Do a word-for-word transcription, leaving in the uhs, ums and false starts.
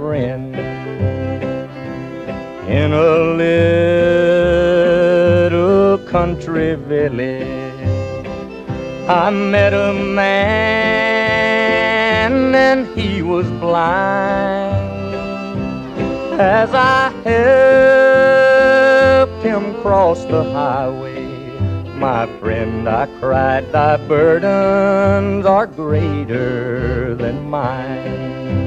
friend. In a little country village, I met a man and he was blind. As I helped him cross the highway, my friend, I cried, thy burdens are greater than mine.